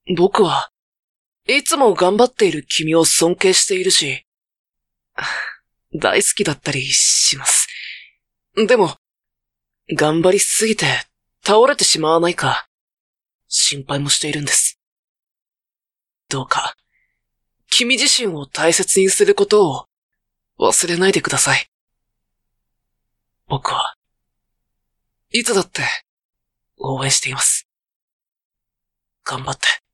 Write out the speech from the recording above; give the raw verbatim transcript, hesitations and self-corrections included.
僕はいつも頑張っている君を尊敬しているし、大好きだったりします。でも、頑張りすぎて倒れてしまわないか、心配もしているんです。どうか、君自身を大切にすることを忘れないでください。僕はいつだって応援しています。頑張って。